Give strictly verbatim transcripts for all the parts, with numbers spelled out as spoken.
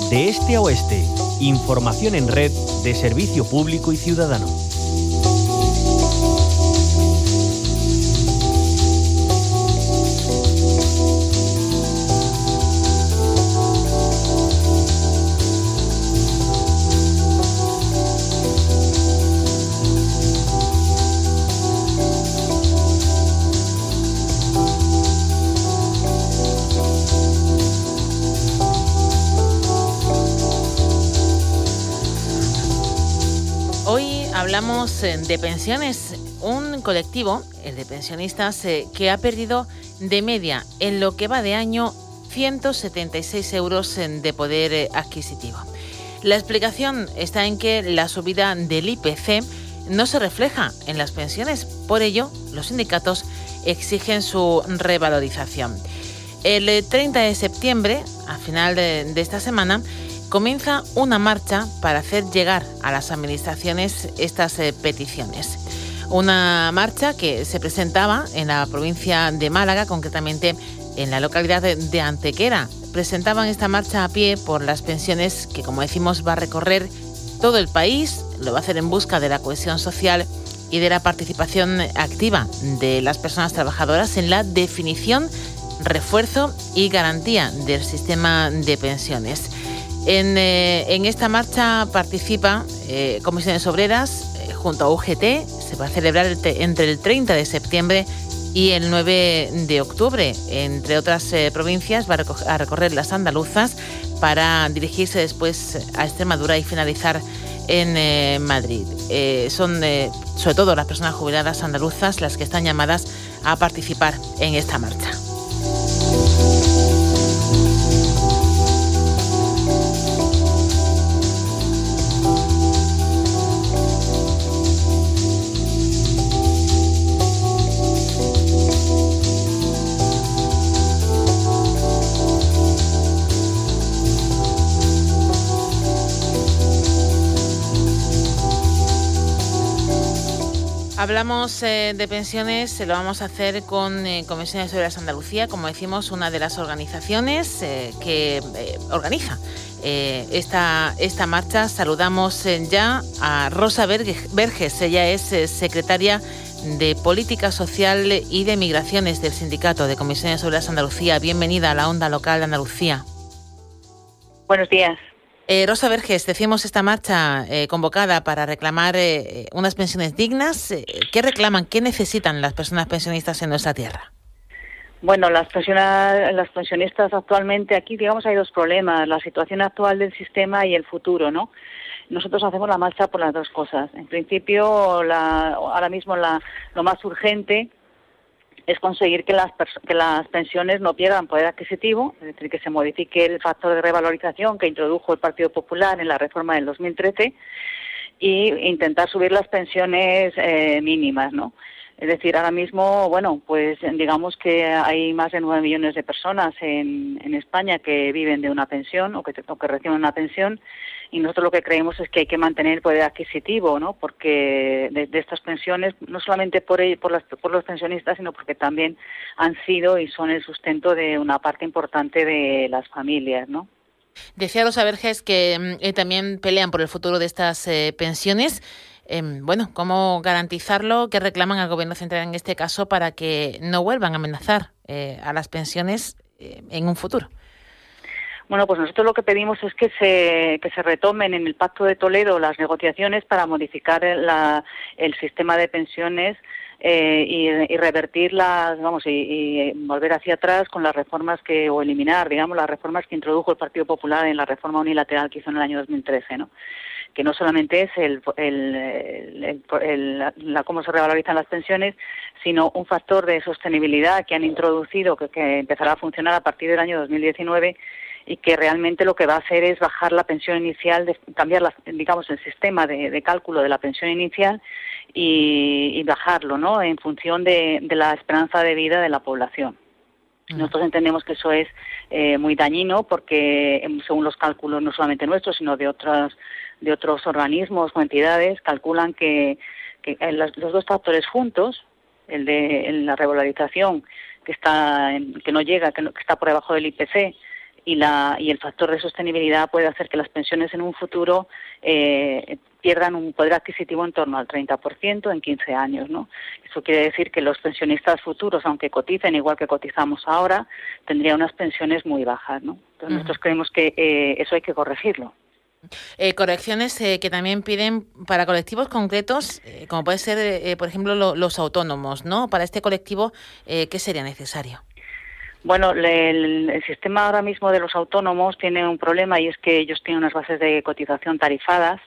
de este a oeste. Información en red de Servicio Público y Ciudadano. Hablamos de pensiones, un colectivo, el de pensionistas, eh, que ha perdido de media en lo que va de año ciento setenta y seis euros de poder eh, adquisitivo. La explicación está en que la subida del I P C no se refleja en las pensiones, por ello los sindicatos exigen su revalorización. El treinta de septiembre, a final de, de esta semana, comienza una marcha para hacer llegar a las administraciones estas eh, peticiones. Una marcha que se presentaba en la provincia de Málaga, concretamente en la localidad de, de Antequera. Presentaban esta marcha a pie por las pensiones que, como decimos, va a recorrer todo el país. Lo va a hacer en busca de la cohesión social y de la participación activa de las personas trabajadoras en la definición, refuerzo y garantía del sistema de pensiones. En, eh, en esta marcha participa eh, Comisiones Obreras eh, junto a U G T. Se va a celebrar el te- entre el treinta de septiembre y el nueve de octubre. Entre otras eh, provincias va a, reco- a recorrer las andaluzas para dirigirse después a Extremadura y finalizar en eh, Madrid. Eh, son eh, sobre todo las personas jubiladas andaluzas las que están llamadas a participar en esta marcha. Hablamos eh, de pensiones, lo vamos a hacer con eh, Comisiones Obreras Andalucía, como decimos, una de las organizaciones eh, que eh, organiza eh, esta, esta marcha. Saludamos eh, ya a Rosa Verges, ella es eh, secretaria de Política Social y de Migraciones del Sindicato de Comisiones Obreras Andalucía. Bienvenida a la Onda Local de Andalucía. Buenos días. Eh, Rosa Verges, decimos esta marcha eh, convocada para reclamar eh, unas pensiones dignas. Eh, ¿Qué reclaman, qué necesitan las personas pensionistas en nuestra tierra? Bueno, las, pensiona, las pensionistas actualmente aquí, digamos, hay dos problemas, la situación actual del sistema y el futuro, ¿no? Nosotros hacemos la marcha por las dos cosas. En principio, la, ahora mismo la, lo más urgente es conseguir que las, que las pensiones no pierdan poder adquisitivo, es decir, que se modifique el factor de revalorización que introdujo el Partido Popular en la reforma del dos mil trece y intentar subir las pensiones eh, mínimas, ¿no? Es decir, ahora mismo, bueno, pues digamos que hay más de nueve millones de personas en, en España que viven de una pensión o que, o que reciben una pensión. Y nosotros lo que creemos es que hay que mantener el poder adquisitivo, ¿no? Porque de, de estas pensiones, no solamente por, ellos, por, las, por los pensionistas, sino porque también han sido y son el sustento de una parte importante de las familias, ¿no? Decía Rosa Verges que eh, también pelean por el futuro de estas eh, pensiones. Eh, bueno, ¿cómo garantizarlo? ¿Qué reclaman al Gobierno central en este caso para que no vuelvan a amenazar eh, a las pensiones eh, en un futuro? Bueno, pues nosotros lo que pedimos es que se que se retomen en el Pacto de Toledo las negociaciones para modificar la, el sistema de pensiones eh, y, y revertir las, vamos, y, y volver hacia atrás con las reformas que, o eliminar, digamos, las reformas que introdujo el Partido Popular en la reforma unilateral que hizo en el año dos mil trece, ¿no? Que no solamente es el, el, el, el, el la, la, cómo se revalorizan las pensiones, sino un factor de sostenibilidad que han introducido, que, que empezará a funcionar a partir del año dos mil diecinueve, y que realmente lo que va a hacer es bajar la pensión inicial, de, cambiar, la, digamos, el sistema de, de cálculo de la pensión inicial y, y bajarlo, ¿no?, en función de, de la esperanza de vida de la población. Nosotros entendemos que eso es eh, muy dañino porque, según los cálculos no solamente nuestros, sino de otros de otros organismos o entidades, calculan que, que los dos factores juntos, el de la revalorización que está en, que no llega, que, no, que está por debajo del I P C, y, la, y el factor de sostenibilidad puede hacer que las pensiones en un futuro eh, pierdan un poder adquisitivo en torno al treinta por ciento en quince años, ¿no? Eso quiere decir que los pensionistas futuros, aunque coticen igual que cotizamos ahora, tendrían unas pensiones muy bajas, ¿no? Entonces uh-huh. nosotros creemos que eh, eso hay que corregirlo. Eh, correcciones eh, que también piden para colectivos concretos, eh, como puede ser, eh, por ejemplo, lo, los autónomos, ¿no? Para este colectivo, eh, ¿qué sería necesario? Bueno, el, el sistema ahora mismo de los autónomos tiene un problema y es que ellos tienen unas bases de cotización tarifadas.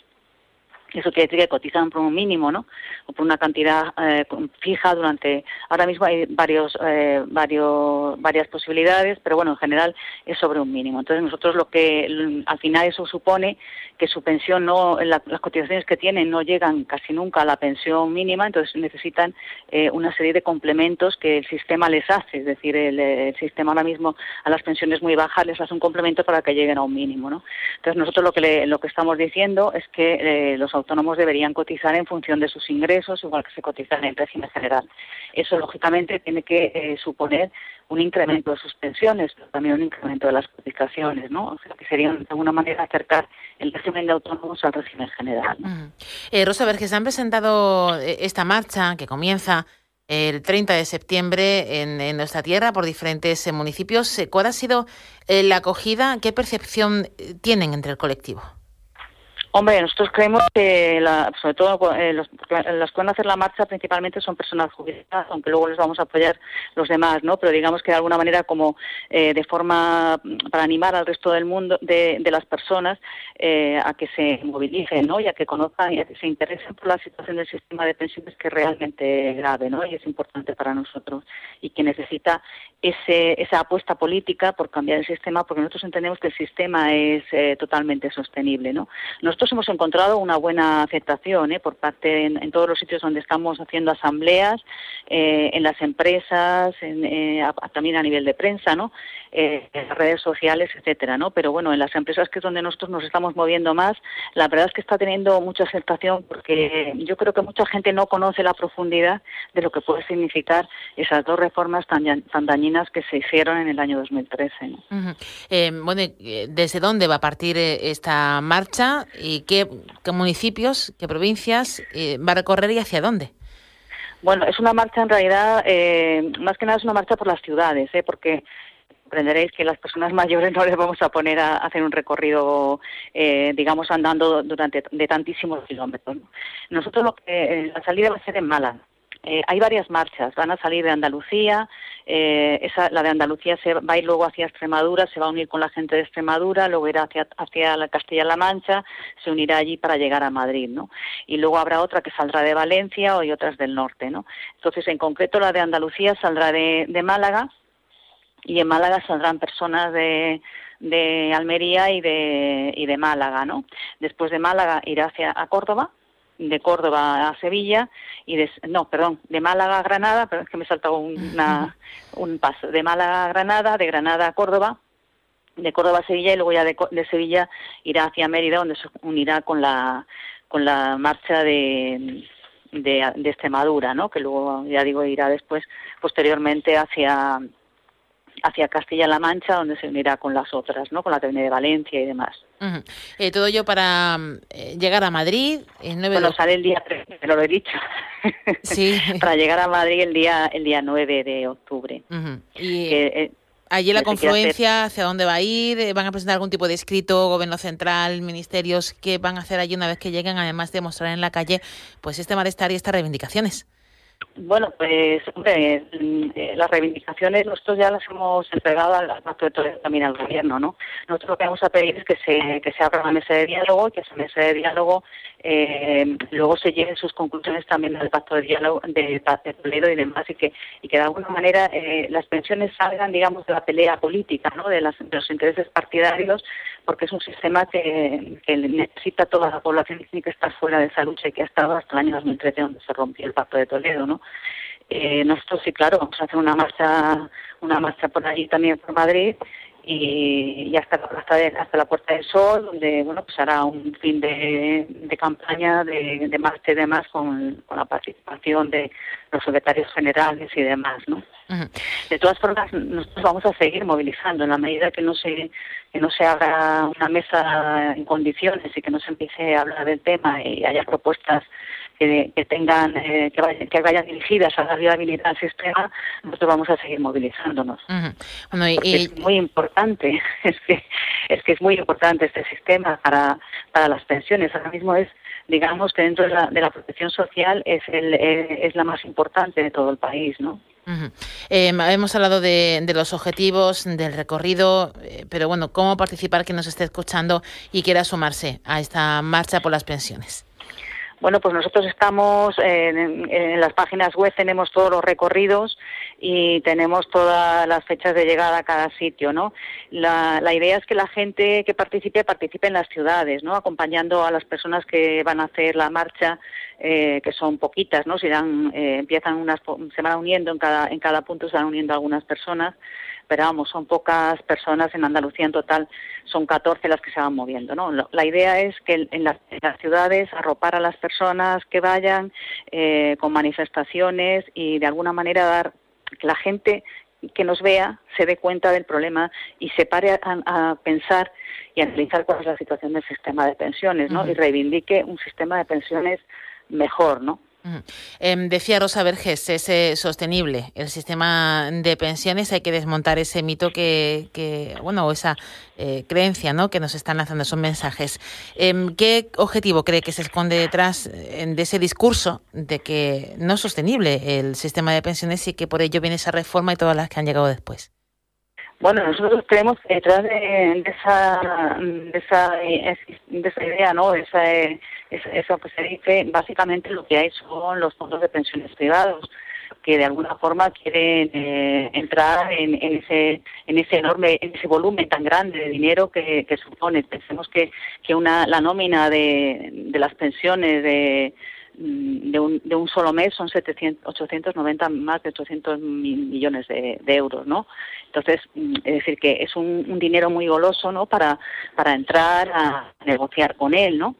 Eso quiere decir que cotizan por un mínimo, ¿no? O por una cantidad eh, fija durante... Ahora mismo hay varios, eh, varios, varias posibilidades, pero bueno, en general es sobre un mínimo. Entonces nosotros lo que... Al final eso supone que su pensión no... La, las cotizaciones que tienen no llegan casi nunca a la pensión mínima, entonces necesitan eh, una serie de complementos que el sistema les hace. Es decir, el, el sistema ahora mismo a las pensiones muy bajas les hace un complemento para que lleguen a un mínimo, ¿no? Entonces nosotros lo que, le, lo que estamos diciendo es que eh, los autónomos deberían cotizar en función de sus ingresos, igual que se cotizan en el régimen general. Eso, lógicamente, tiene que eh, suponer un incremento de sus pensiones, pero también un incremento de las cotizaciones, ¿no? O sea, que sería, de alguna manera, acercar el régimen de autónomos al régimen general, ¿no? Uh-huh. eh, Rosa Verges, han presentado esta marcha que comienza el treinta de septiembre en, en nuestra tierra por diferentes eh, municipios. ¿Cuál ha sido eh, la acogida? ¿Qué percepción tienen entre el colectivo? Hombre, nosotros creemos que, la, sobre todo, eh, los, los que van a hacer la marcha principalmente son personas jubiladas, aunque luego les vamos a apoyar los demás, ¿no? Pero digamos que de alguna manera como eh, de forma para animar al resto del mundo, de, de las personas, eh, a que se movilicen, ¿no? Y a que conozcan y a que se interesen por la situación del sistema de pensiones, que es realmente grave, ¿no? Y es importante para nosotros y que necesita ese, esa apuesta política por cambiar el sistema, porque nosotros entendemos que el sistema es eh, totalmente sostenible, ¿no? Nosotros Nosotros hemos encontrado una buena aceptación ¿eh? por parte en, en todos los sitios donde estamos haciendo asambleas, eh, en las empresas, en, eh, a, también a nivel de prensa, ¿no? Eh, en las redes sociales, etcétera, ¿no? Pero bueno, en las empresas, que es donde nosotros nos estamos moviendo más, la verdad es que está teniendo mucha aceptación, porque yo creo que mucha gente no conoce la profundidad de lo que puede significar esas dos reformas tan, tan dañinas que se hicieron en el año dos mil trece, ¿no? Uh-huh. Eh, bueno, ¿desde dónde va a partir esta marcha? ¿Y qué, qué municipios, qué provincias eh, va a recorrer y hacia dónde? Bueno, es una marcha en realidad, eh, más que nada es una marcha por las ciudades, ¿eh? Porque comprenderéis que las personas mayores no les vamos a poner a hacer un recorrido, eh, digamos, andando durante de tantísimos kilómetros, ¿no? Nosotros lo que eh, la salida va a ser en Málaga. Eh, hay varias marchas, van a salir de Andalucía, eh, esa, la de Andalucía se va a ir luego hacia Extremadura, se va a unir con la gente de Extremadura, luego irá hacia, hacia la Castilla-La Mancha, se unirá allí para llegar a Madrid, ¿no? Y luego habrá otra que saldrá de Valencia y otras del norte, ¿no? Entonces, en concreto, la de Andalucía saldrá de, de Málaga, y en Málaga saldrán personas de, de Almería y de, y de Málaga, ¿no? Después de Málaga irá hacia a Córdoba, de Córdoba a Sevilla, y de, no, perdón, de Málaga a Granada, pero es que me he saltado una, un paso, de Málaga a Granada, de Granada a Córdoba, de Córdoba a Sevilla, y luego ya de, de Sevilla irá hacia Mérida, donde se unirá con la con la marcha de, de, de Extremadura, ¿no? Que luego, ya digo, irá después, posteriormente, hacia hacia Castilla-La Mancha, donde se unirá con las otras, ¿no? Con la que viene de Valencia y demás. Uh-huh. Eh, todo ello para eh, llegar a Madrid. El nueve bueno, de... sale el día tres, pero lo he dicho. Sí. Para llegar a Madrid el día el día nueve de octubre. Uh-huh. Y que, eh, allí la confluencia, ¿hacia dónde va a ir? ¿Van a presentar algún tipo de escrito, gobierno central, ministerios? ¿Qué van a hacer allí una vez que lleguen, además de mostrar en la calle pues este malestar y estas reivindicaciones? Bueno, pues hombre, eh, las reivindicaciones nosotros ya las hemos entregado al Pacto de Toledo, también al Gobierno, ¿no? Nosotros lo que vamos a pedir es que se que se abra una mesa de diálogo y que esa mesa de diálogo eh, luego se lleguen sus conclusiones también al Pacto de Diálogo de, de Toledo y demás, y que y que de alguna manera eh, las pensiones salgan, digamos, de la pelea política, ¿no? De, las, de los intereses partidarios, porque es un sistema que, que necesita toda la población y tiene que estar fuera de esa lucha, y que ha estado hasta el año dos mil trece, donde se rompió el Pacto de Toledo, ¿no? Eh, nosotros sí, claro, vamos a hacer una marcha una marcha por allí también por Madrid, y, y hasta la plaza de, hasta la Puerta del Sol, donde bueno pues hará un fin de, de campaña de, de marcha y demás con, con la participación de los secretarios generales y demás, ¿no? Uh-huh. De todas formas, nosotros vamos a seguir movilizando en la medida que no se que no se haga una mesa en condiciones y que no se empiece a hablar del tema y haya propuestas que, que tengan eh, que, vayan, que vayan dirigidas a la viabilidad del sistema. Nosotros vamos a seguir movilizándonos. Uh-huh. Bueno, y, y... es muy importante, es que es que es muy importante este sistema para para las pensiones. Ahora mismo es, digamos, que dentro de la, de la protección social es el es la más importante de todo el país, ¿no? Uh-huh. Eh, hemos hablado de, de los objetivos, del recorrido, eh, pero bueno, ¿cómo participar quien nos esté escuchando y quiera sumarse a esta marcha por las pensiones? Bueno, pues nosotros estamos en, en, en las páginas web, tenemos todos los recorridos y tenemos todas las fechas de llegada a cada sitio, ¿no? La, la idea es que la gente que participe, participe en las ciudades, ¿no? Acompañando a las personas que van a hacer la marcha, eh, que son poquitas, ¿no? Se, dan, eh, empiezan unas, se van uniendo en cada, en cada punto, se van uniendo algunas personas. Pero vamos, son pocas personas en Andalucía en total, son catorce las que se van moviendo, ¿no? La idea es que en las, en las ciudades arropar a las personas que vayan eh, con manifestaciones y de alguna manera dar que la gente que nos vea se dé cuenta del problema y se pare a, a pensar y a analizar cuál es la situación del sistema de pensiones, ¿no? Uh-huh. Y reivindique un sistema de pensiones mejor, ¿no? Uh-huh. Eh, decía Rosa Verges, es eh, sostenible el sistema de pensiones, hay que desmontar ese mito que, que bueno, o esa eh, creencia, ¿no?, que nos están lanzando esos mensajes. Eh, ¿Qué objetivo cree que se esconde detrás eh, de ese discurso de que no es sostenible el sistema de pensiones y que por ello viene esa reforma y todas las que han llegado después? Bueno, nosotros creemos que detrás de, de esa de esa de esa idea, ¿no? De esa, eso que se dice, básicamente lo que hay son los fondos de pensiones privados que de alguna forma quieren eh, entrar en, en ese en ese enorme en ese volumen tan grande de dinero que, que supone. Pensemos que que una la nómina de, de las pensiones de de un, de un solo mes son setecientos, ochocientos noventa, más de ochocientos millones de, de euros, ¿no? Entonces, es decir, que es un, un dinero muy goloso, ¿no?, para, para entrar a negociar con él, ¿no?,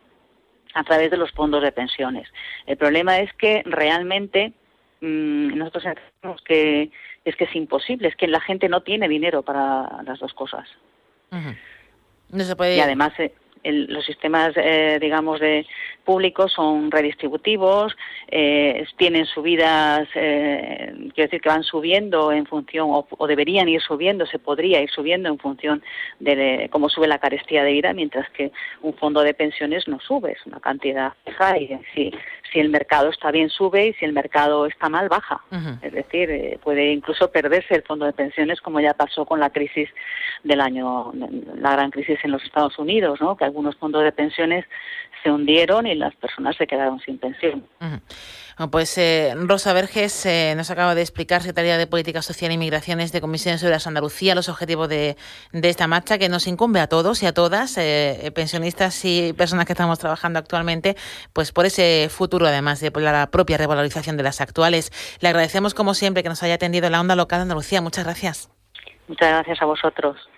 a través de los fondos de pensiones. El problema es que realmente mmm, nosotros entendemos que es que es imposible, es que la gente no tiene dinero para las dos cosas. Uh-huh. No se puede... Y además... Eh, El, los sistemas, eh, digamos, de públicos son redistributivos, eh, tienen subidas, eh, quiero decir que van subiendo en función, o, o deberían ir subiendo, se podría ir subiendo en función de, de cómo sube la carestía de vida, mientras que un fondo de pensiones no sube, es una cantidad fija y si, si el mercado está bien sube y si el mercado está mal baja. Uh-huh. Es decir, eh, puede incluso perderse el fondo de pensiones como ya pasó con la crisis del año, la gran crisis en los Estados Unidos, ¿no?, que algunos fondos de pensiones se hundieron y las personas se quedaron sin pensión. Uh-huh. Bueno, pues eh, Rosa Verges eh, nos acaba de explicar, secretaria de Política Social y Migraciones de Comisiones Obreras Andalucía, los objetivos de, de esta marcha que nos incumbe a todos y a todas, eh, pensionistas y personas que estamos trabajando actualmente, pues por ese futuro, además de por la propia revalorización de las actuales. Le agradecemos como siempre que nos haya atendido en la Onda Local de Andalucía. Muchas gracias. Muchas gracias a vosotros.